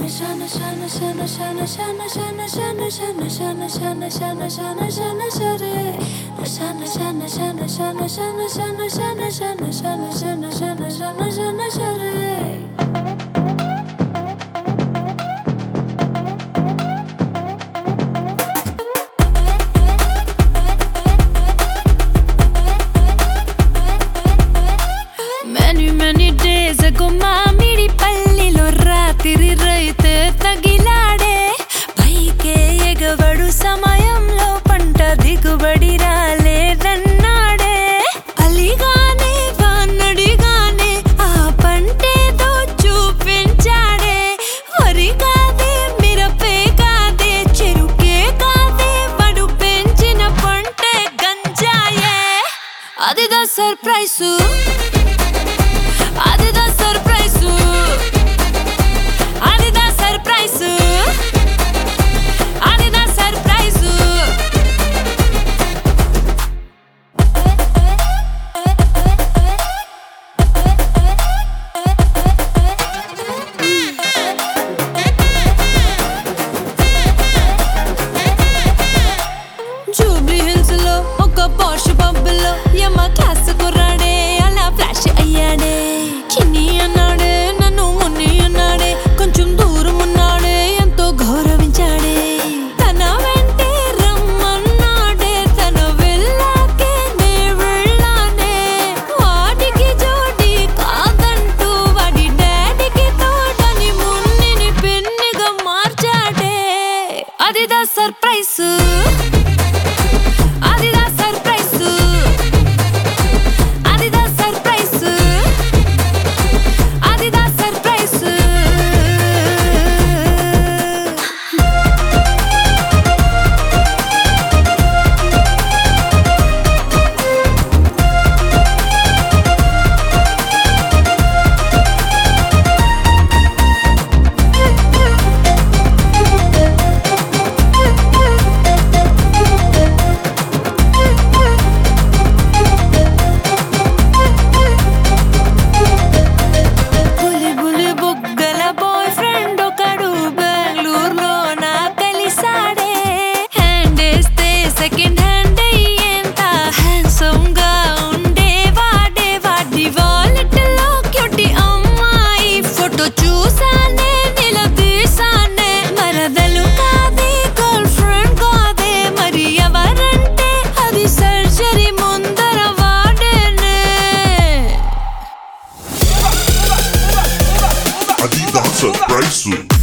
Many days ago మామిడి పల్లిలో రాత్రి రైతే తగిలాడే పైకే ఎగవడు సమయంలో పంట దిగుబడి రాలేదన్నాడే అలిగానే వానడిగానే ఆ పంటేదో చూపించాడే వరి కాదే మిరపే కాదే చెరుకే కాదే వాడు పెంచిన పంటే గంజాయే అదిదా సర్ప్రైజు అదిదా సర్ప్రైజు అదిదా సర్ప్రైజు అదిదా సర్ప్రైజు జూబ్లీ హిల్స్ లో ఒక పాష్ పబ్బులో యమ క్లాస్ కుర్రాడే అలా ఫ్లాష్ అయ్యాడే చిన్ని అన్నాడే నన్ను మున్ని అన్నాడే కొంచెం దూరం ఉన్నాడే ఎంతో గౌరవించాడే తన వెంటే రమ్మన్నాడే తన వెళ్ళాకే నే వెళ్ళానే వాడికి జోడి కాదంటూ వాడి డాడీకి తోడని మున్నిని పిన్నిగా మార్చాడే అదిదా సర్ప్రైజు అదిదా సర్ప్రైజు అదిదా సర్ప్రైజు అదిదా సర్ప్రైజు బులి బులి బుగ్గల బాయ్ ఫ్రెండ్ ఒకడు బెంగళూరులో నా కలిసాడే హ్యాండ్ వేస్తే సెకండ్ హ్యాండ్ అయ్యేంత హ్యాండ్సమ్ గా ఉండేవాడే వాడి వాలెట్ లో క్యూటీ అమ్మాయి ఫోటో చూసానే నిలదీసానే మరదలు కాదే గర్ల్ ఫ్రెండ్ కాదే మరి ఎవరంటే అది సర్జరీ ముందర వాడేనే Adidas Surprise.